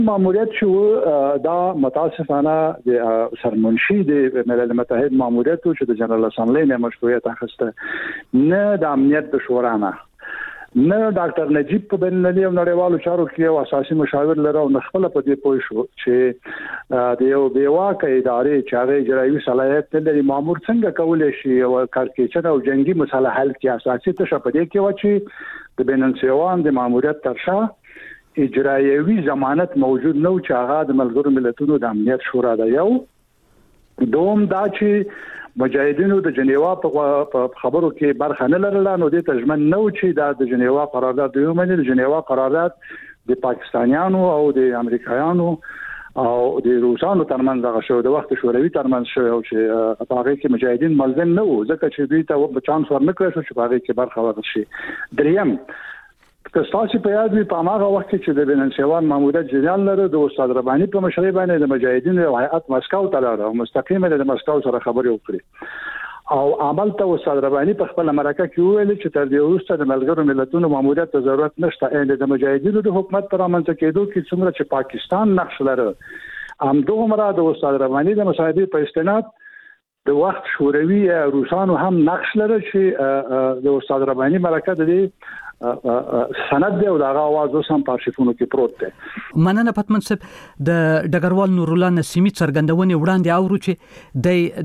ماموریت شو دا متاسفانه د سرمنشي د ملل متحد ماموریت چې د جنرال اسامبلی نه مشروعیت اخیسته نه د امنیت د شورا نه ډاکټر نجیب په بین‌المللي او نړیوالو چارو کې یو اساسي مشاور لره او خپل په دې پوه شو چې د یو بیواکه ادارې چې هغه اجرایي صلاحیت لري مامور څنګه کولای شي او کارکېچنه او جنگي مسله حل کې اساسي ته په دې کې و چې د بین‌السیوان د ماموریت ترشا اجرایوي ضمانت موجود نو چې هغه د ملګرو ملتونو د امنیت شورا د یو دوم دا چې مجاهدینو د جنیوا په خبرو کې برخه نه لرله نو د تجمن نو چې د جنیوا قرارداد یو مني د جنیوا قرارداد د پاکستانیانو او د امریکایانو او د روسانو ترمنځ دغه شو د وخت شوروي ترمنځ شو او چې په هغه کې مجاهدین ملزم نه وو ځکه چې دوی ته په چانس ورنکړل شو چې په هغه کې برخه واخلي دریم که تاسو په یاد وي په هغه وخت کې چې د بین‌السیوان ماموریت جنرال لري د استاد رباني په مشرۍ باندې د مجاهدینو هیئت مسکو ته لاړ او مستقیمه د مسکو سره خبرې وکړي او عمل ته استاد رباني په خپل مرکه کې ویل چې تر دې وروسته د ملګرو ملتونو ماموریت ته ضرورت نشته ان د مجاهدینو د حکومت پر رامنځته کېدو کې څومره چې پاکستان نقش لري همدغه د استاد رباني د مصاحبې په استناد د وخت شوروي روسانو هم نقش لري چې د استاد رباني مرکه د سند دی او دا غواز اوسم په archiveونو کې پروت دی. مننه پتمن صاحب د ډګروال نور الله نسیمی څرګندونې وړاندې اورو چې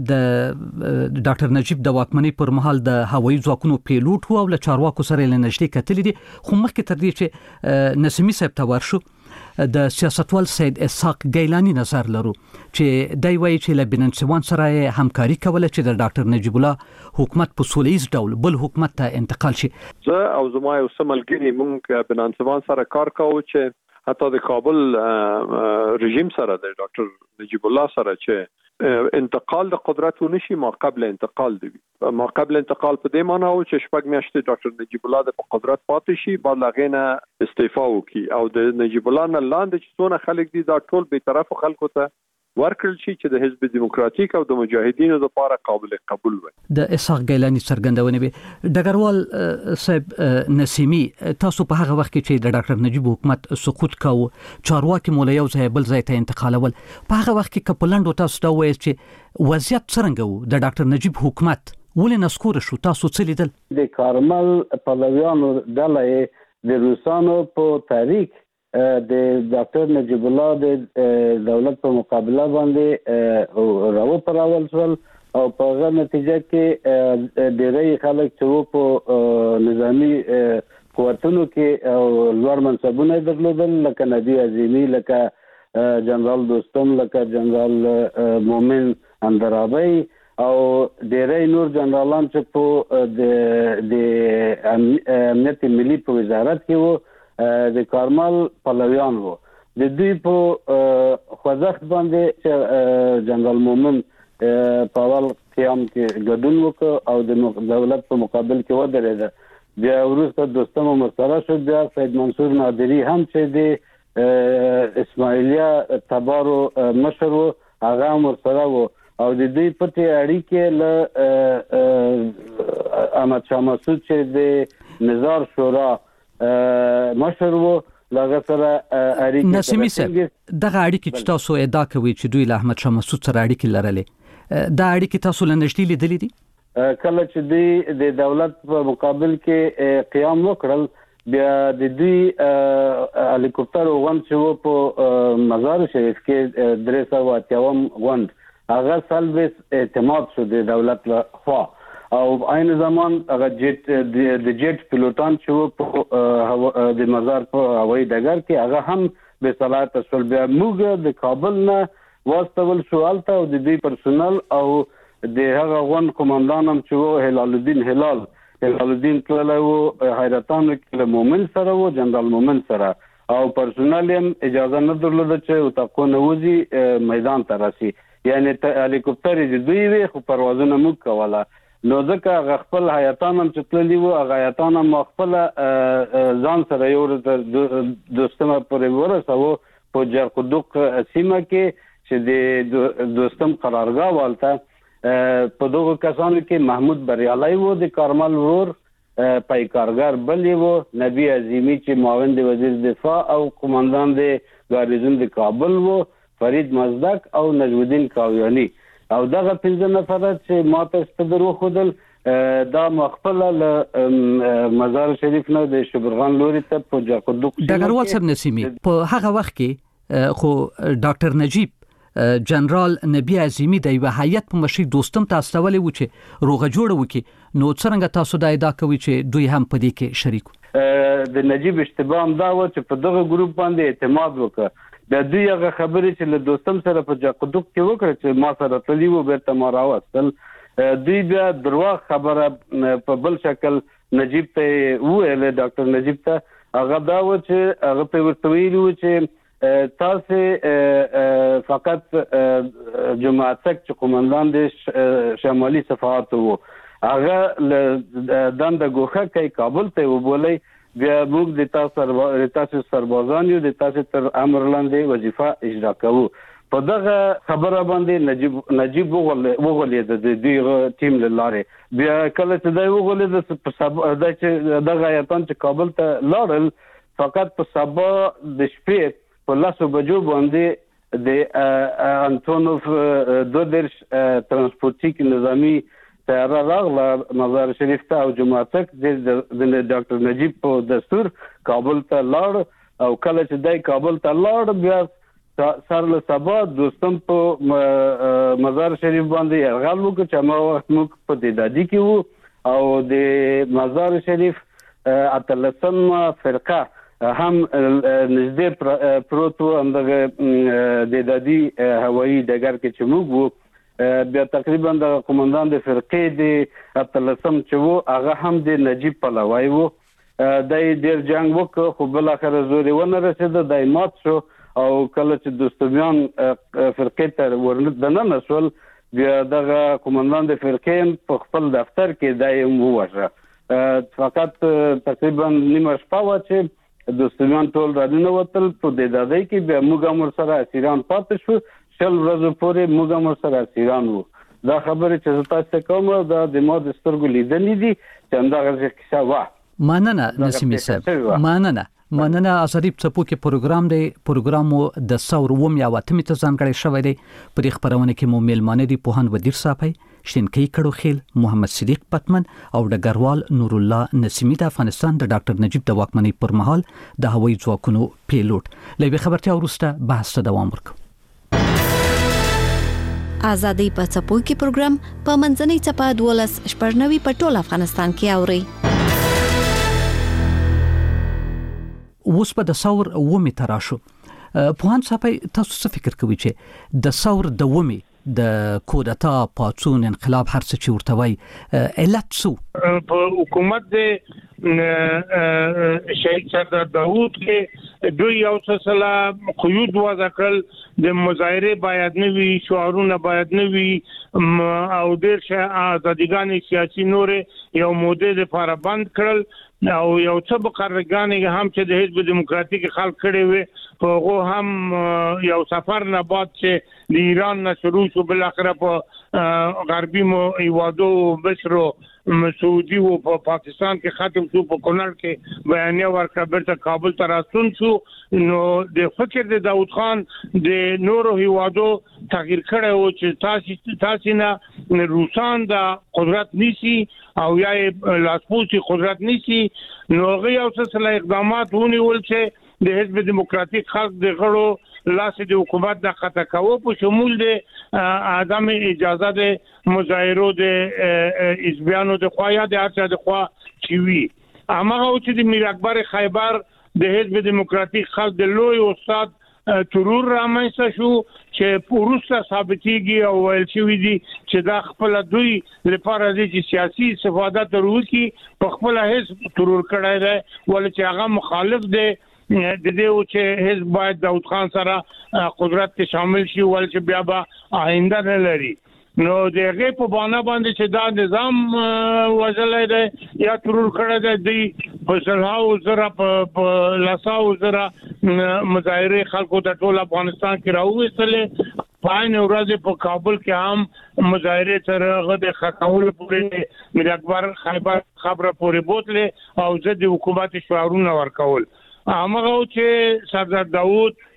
د ډاکټر نجیب د واکمنۍ پر مهال د هوایي ځواکونو پیلوټ او له چارواکو سره لنشټي کتلې دي خو مخکې تر دې چې نسیمی صاحب ته ورشو د سیاستوال سید اسحاق گیلانی نظر لرو چې دای وایي چې له بین‌السیوان سره همکاري کوله چې د ډاکټر نجیب الله حکومت په سولهییز ډول بل حکومت ته انتقال شي. زه او زما یو سملګری مونږ بین‌السیوان سره کار کوو چې حتی د کابل رژیم سره د ډاکټر نجیب الله سره چې انتقال د قدرت ونشي ما قبل انتقال دی ما قبل انتقال په دې معنی او چې شپږ میاشتې ډاکټر نجیب الله د قدرت پاتې شي بعد لغینه استعفا وکي او د نجیب الله نه لاندې چې څونه خلک دي دا ټول به طرف خلکو ته ورکړل شي چې د حزب دیموکراتیک او د مجاهدینو لپاره قابل قبول وي. د اسحاق گیلانی څرګندونه به ډګروال صاحب نسیمی تاسو په هغه وخت کې چې د ډاکټر نجیب حکومت سقوط کاوه چارواکي مولا یو ځای بل ځای ته انتقالول په هغه وخت کې کپلند تاسو دا وایي چې وضعیت څنګه وو د ډاکټر نجیب حکومت ولې نسکور شو تاسو څه لیدل؟ د کارمل پلویانو ډله د روسانو په تاریخ د ډاکټر نجیب الله د دولت په مقابله باندې راو پراول شول او په هغه نتیجه کې ډېری خلک چې په نظامی قوتونو کې او لوړ منصبونه درلودل لکه نبی عظیمی لکه جنرال دوستم لکه جنرال مومن اندرابی او ډېری نور جنرالان چې په د امنیت ملي په وزارت کې وو د کارمل پلویان وو د دوی په خوځښت باندې جنرال مومن په اول قیام کې ګډون وکړ او د دولت په مقابل کې ودرېد بیا وروسته دوستم مسره شو بیا سید منصور نادری هم چې د اسماعیلیه تبارو مشر وو هغه مسره وو او د دوی پټې اړیکې له احمد شاه مسعود چې د نظار شورا مشر وو لغه سره اړیکې نسیمی صاحب دغه اړیکې چې تاسو ادعا کوي چې دوی له احمد شاه مسعود سره اړیکې لرلې دا اړیکې تاسو له نږدې لیدلې دي کله چې دوی د دولت په مقابل کې قیام وکړل بیا د دوی هلیکوپټر وغوند چې په مزار شریف کې 380 غوند هغه سلبس اعتماد شو د دولت له خوا او عین زمان هغه د جیټ پیلوټان چې په د مزار په هوایي ډګر کې هغه هم به صلاحیت شول بیا موږ د کابل نه واستول شو الته او د دوی پرسونل او د هغه غون قومندان هم چې هلال الدین تللی وو حیرتان کې مومن سره وو جنرال مومن سره او پرسونل هم اجازه نه درلوده چې اتاقونه وځي میدان ته راسي یعنی هلیکوپټر د دوی وي خو پروازونه موږ کوله نو ځکه خپل حیاتان هم چې تللی وو هغه حیاتان هم خپل ځان سره یو دوستمه پورې ورسوه په جرقدوق سیمه کې چې د دوستم قرارګاه والته په دغه کسانو کې محمود بریالی وو د کارمل ورور پایکارګر بلی وو نبی عظیمی چې معاون د وزیر دفاع او قومندان د ګاریزون د کابل وو، فرید مزدک او نجم الدین کاویانی. او دغه 15 نفر چې ماته ستدرو خودل دا مخفل له مزار شریف نه د شبرغان لوري ته په جاقدوق ډګروال صاحب نسیمی په هغه وخت کې خو ډاکټر نجیب جنرال نبی عظیمی د یو هیئت په مشرۍ دوستم ته استولې و چې روغه جوړه وکي. نو څنګه تاسو دا ادعا کوي چې دوی هم په دې کې شریک؟ د نجیب اشتباه هم دا و چې په دغه ګروپ باندې اعتماد وکړ. د دوی هغه خبرې چې له دوستم سره په جاقدوق کې وکړه چې ما سره تللی و بیرته ما راوستل، دوی بیا درواغ خبره په بل شکل نجیب ته وویل. ډاکټر نجیب ته هغه دا و چې هغه په ورته ویلي و چې تاسو فقط جماعتک چې قومندان د شمالي صفحات وو هغه دنده ګوښه کوي کابل ته وبولي، بیا موږ د تاسو سربازان یو، د تاسو تر امر لاندې وظیفه اجرا کوو. په دغه خبره باندې نجیب وغولید د دوی ټیم لاره. بیا کله چې دوی وغولید چې دغه ایتان چې کابل ته لاړل، فقط په سبا د شپې په 10 بجو باندې د انټونوف 2 ترانسپورټیک نظامی طیاره راغله مزار شریف ته او جماعتک د ډاکټر نجیب په دستور کابل ته لاړ. او کله چې دای کابل ته لاړ بیا سر له سبا دوستم په مزار شریف باندې یرغل وکړ چې ما وخت موږ په دادی کې وو او د مزار شریف اتلسم فرقه هم نږدې پروتو اندغه د دادی هوایی ډګر کې چې موږ وو. بیا تقریبا د قومندان د فرقې د اتلسم چې وو هغه هم د نجیب پلوی وو. د ډیر جنگ وکړ خو بل اخر زوري ونه رسید، د مات شو. او کله چې دوستمیان فرقې ته ورننه نسول، بیا دغه قومندان د فرقې په خپل دفتر کې دایم ووژه. فقط تقریبا نیمه شپه و چې دوستمیان ټول راځنه وتل په د دادی کې. بیا موږ هم سره اسیران پاتې شو، 10 ورځې پورې موږ هم سره اسیران وو. دا خبره چې تاسو کوم دا د ما د سترګو لیدلې دي چې همدغه کیسه وه. مننه نسیمی صاحب، مننه. ازریب څپو کې پروګرام دی، پروګرامو د ثور وم یا واتمې ته ځانګړی شوی دی. پر خبرونه کې مو میلمانه دي پوهاند ودیر صاحب، شینکی کړو خیل، محمد صدیق پتمن او ډګروال نور الله نسیمی د افغانستان د ډاکټر نجیب د واکمنۍ پر مهال د هوایي ځواکونو پیلوټ. لوي خبرتیا وروسته بحث ته دوام ورکوم. آزادۍ په څپو کې پروګرام په منځنۍ څپه 12:90 په ټول افغانستان کې اوري. اوس په د ثور ومه تراشو. پوهاند صاحب تاسو څه فکر کوئ چې د ثور د ومه د کودتا پاتون انقلاب هر څه چې ورته وای علت سو په حکومت د شهید سردار داوود کې دوی یو څه قیود وضع کړل، د مظاهره باید نه وي، شعارونه باید نه وي او ډېر ازادګان سیاسي نور یو موده لپاره بند کړل او یو څه مقررګانې هم چې د حزب دیموکراتیک خلک کړي وي هغه هم یو سفر نه بعد چې د ایران نه شروع شو، بل اخر په غربي ایوادو مصر سعودي او په پاکستان کې ختم شو، په کونړ کې بیانیه ورکړه، بیرته کابل ته راستون شو. نو د فکر د داوود خان د نورو هیوادو تغییر کړی و چې تاسو نه روسان د قدرت نیسی او یا لاسپوڅي قدرت نیسی. نو هغه یو څه اقدامات ونیول چې د حزب دیموکراتیک خلک د غړو لاس د حکومت د خطا کوو په شمول د عدم اجازه د مظاهرو د حزبیانو د خوا یا د هر د خوا چوي. هغه چې د میر اکبر خیبر د حزب دیموکراتیک خلک د لوی استاد ترور رامنځته شو چې ورسته ثابتېږي او ویل شوی دي چې دا خپل دوی لپاره د سیاسي استفاده ترور کی په خپل حزب ترور کړی دی، ول چې هغه مخالف دی د دې او چې حزب باید داوود خان سره قدرت کې شامل شي ول چې بیا به آینده نه لري. نو دغه په باندې باندې چې دا نظام وځلای دی یا ترور کړی دی په سلهاو زره په لاساو زره مظاهره خلکو د ټول افغانستان کې راوېستل. پاین ورځ په کابل کې هم مظاهره ترغه د خطاول پورې میر اکبر خیبر خبره پورې بوتله او ضد حکومت شعارونه ورکول. هغه چې سردار داوود